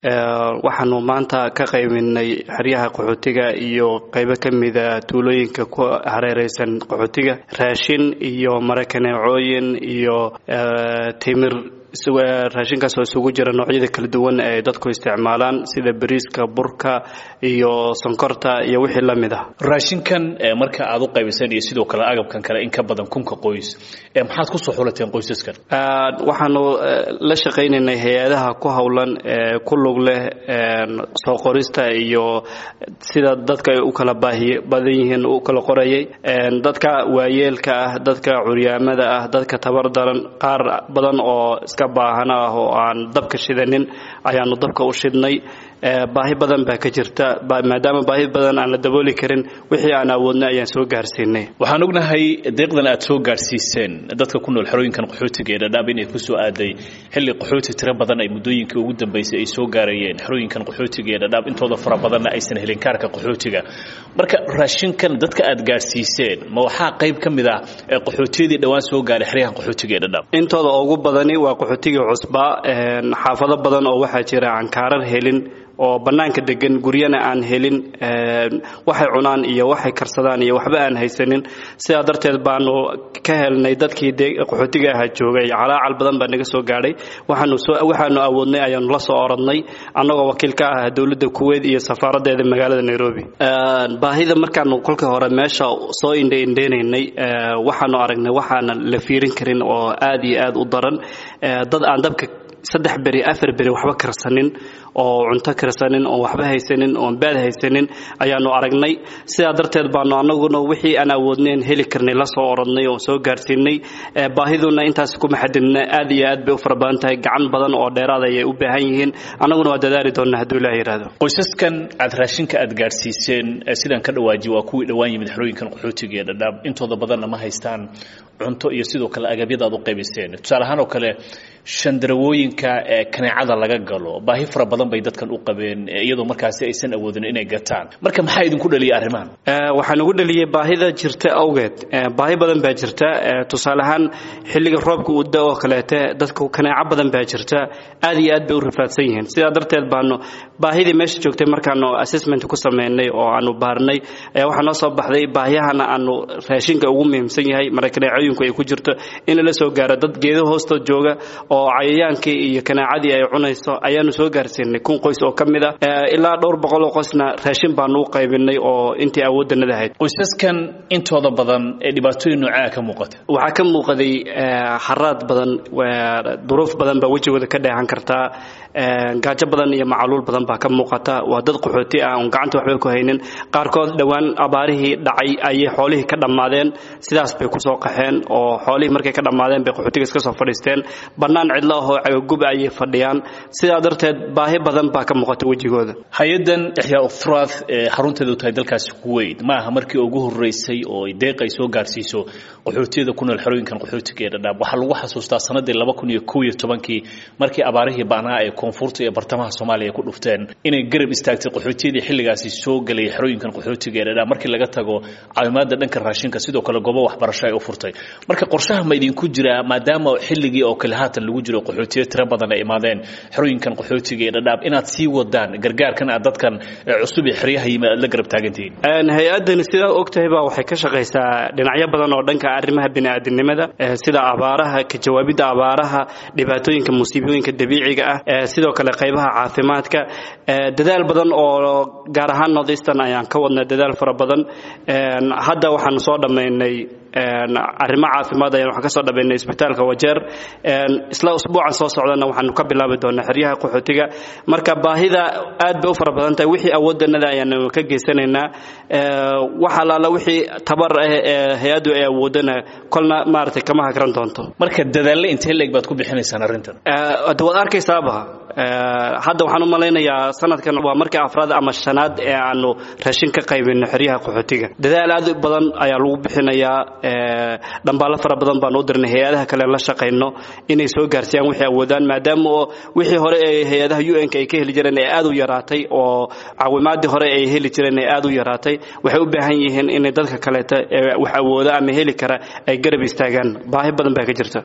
waxaanu maanta ka qaybinay xeryaha qaxootiga iyo qaybo kamida tuulooyinka ku hareeraysan qaxootiga raashin iyo marakaneecooyin iyo timir raashinkaas oo isugu jira noocyada kala duwan ee dadku isticmaalaan sida bariiska burka iyo sonkorta iyo wixii la mid ah raashinkan marka aad u qaybiseen iyo sidoo kale agabkan kale in ka badan kunka qoys maxaad ku soo xulateen qoysaskan waxaanu la shaqaynaynay hay'adaha ku hawlan ku lug leh soo qorista iyo sida dadka ay u kala badan yihiin u kala qorayay dadka waayeelka ah dadka curyaamada ah dadka tabardaran qaar badan oo baahana ah oo aan dabka shidanin ayaanu dabka u shidnay baahi badan baa ka jirta maadaama baahi badan aan la dabooli karin wixii aan awoodnay ayaan soo gaarsiinay waxaan ognahay deeqdan aad soo gaarsiiseen dadka ku nool xerooyinkan qaxootiga ee Dadaab inay ku soo aaday xilli qaxooti tiro badan ay muddooyinkii ugu dambeysay ay soo gaarayeen xerooyinkan qaxootiga ee Dadaab intooda fara badan aysan helin kaarka qaxootiga marka raashinkan dadka aad gaarsiiseen ma waxa qayb kamid ah qaxootiyadii dhawaan soo gaaray xeryahan qaxootiga ee Dadaab intooda ugu badani waa qaxootiga cusba xaafado badan oo waxa jira aan kaarar helin oo banaanka degan guryana aan helin waxay cunaan iyo waxay karsadaan iyo waxba aan haysanin sida darteed baanu ka helnay dadkii qaxootiga ah joogay calaacal badan baa naga soo gaaray waxaanu awoodnay ayaanu la soo oradnay annagoo wakiil ka ah dawladda Kuwait iyo safaaradeeda magaalada Nairobi baahida markaanu kolka hore meesha soo indheenaynay waxaanu aragnay waxaana la fiirin karin oo aad iyo aad u daran dad aan dabka 3 bari 4 bari waxba karsanin oo cunto karsanin oo waxba haysanin oo baad haysanin ayaanu aragnay sida darteed baanu anaguna wixii aan awoodneen heli karnay la soo oradnay oo soo gaarsiinay baahiduna intaas kuma xadidna aad iyo aad bay u farabadan tahay gacan badan oo dheeraad ay u baahan yihiin anaguna waa dadaali doonaa haduu Ilaahay yiraahdo qoysaskan aad raashinka aad gaarsiiseen sidan ka dhawaaji waa kuwii dhawaan yimid xerooyinkan qaxootiga ee Dadaab intooda badan ma haystaan cunto iyo sidoo kale agabyada aad u qaybiseen tusaale ahaan oo kale shandarawooyinka kaneecada laga galo baahi fara badan bay dadkan u qabeen iyadoo markaas aysan awoodin inay gataan marka maxay idinku dhaliyay arrimahan waxaan ugu dhaliyay baahida jirta awgeed baahi badan baa jirta tusaale ahaan xilliga roobka uu da'o kaleete dadku kaneeca badan baa jirta aad iyo aad bay u rafaadsan yihiin sida darteed baanu baahidii meesha joogtay markaanu assessment ku sameynay oo aanu baarnay waxa noo soo baxday baahiyahana aanu raashinka ugu muhiimsan yahay marakaneecooyinku ay ku jirto in la soo gaaro dad geedo hoosta jooga oo cayayaankii iyo kaneecadii ay cunayso ayaanu soo gaarsiinay kun qoys oo kamid ah ilaa dhowr boqol oo qoysna raashin baanu u qaybinay oo intii awoodnada ahayd qoysaskan intooda badan ee dhibaatooyin nooca ka muuqata waxa ka muuqday xaraad badan duruuf badan ba wajigooda ka dheehan kartaa gaajo badan iyo macaluul badan baa ka muuqata waa dad qaxooti ah oo gacanta waxba ku haynin qaarkood dhawaan abaarihii dhacay ay xoolihii ka dhamaadeen sidaas bay ku soo qaxeen oo xoolihii markay ka dhamaadeen bay qaxootiga iska soo fadhiisteen banaan cidla oo cagagub ay fadhiyaan sida darteed baahi badan baa ka muuqata wajigooda hay'adan Ihyaa Ufraad xarunteedu tahay dalkaas Kuwait ma aha markii ugu horeysay oo ay deeq ay soo gaarsiiso qaxootiyada ku nool xerooyinkan qaxootiga ee Dadaab waxa lagu xasuustaa sanadii 2011 markii abaarihii baanaa ee koonfurta iyo bartamaha Soomaaliya ku dhufteen inay garab istaagtay qaxootiyadii xilligaasi soo galay xerooyinkan qaxootiga ee Dadaab markii laga tago caawimaadda dhanka raashinka sidoo kale goobo waxbarasho ay u furtay marka qorshaha ma idin ku jira maadaama xilligii oo kale haatan lagu jiro qaxootiyo tiro badan ay imaadeen xerooyinkan qaxootiga ee Dadaab inaad sii wadaan gargaarkan aad dadkan cusub ee xeryaha yimaad la garab taagantiin hay'adan sida ogtahay baa waxay ka shaqeysaa dhinacyo badan oo dhanka arrimaha bini'aadanimada sida abaaraha ka jawaabida abaaraha dhibaatooyinka musiibooyinka dabiiciga ah sidoo kale qaybaha caafimaadka dadaal badan oo gaar ahaan Northeastern ayaan ka wadnaa dadaal fara badan hadda waxaan soo dhameynay arrimo caafimaad ayaan waxa ka soo dhabeynay isbitaalka Wajeer isla usbuucan soo socdana waxaanu ka bilaabi doonaa xeryaha qaxootiga marka baahida aad bay u fara badan tahay wixii awoodnada ayaan ka geysanaynaa waxa la wixii tabar hay'adu ay awoodana kolna maartay kama hakran doonto marka dadaal intee leeg baad ku bixinaysaan arintan waad arkaysaaba hadda waxaan u maleynayaa sanadkan waa markii afraad ama shanaad ee aanu raashin ka qaybino xeryaha qaxootiga dadaal aad badan ayaa lagu bixinayaa dhambaalo fara badan baan u dirnay hay'adaha kale la shaqeyno inay soo gaarsiiyaan wixii awoodaan maadaama wixii hore ee hay'adaha UN-ka ay ka heli jireen ee aad u yaraatay oo caawimaadii hore ay heli jireen ee aad u yaraatay waxay u baahan yihiin in dadka kale wax awooda ama heli kara ay garab istaagaan baahi badan baa ka jirta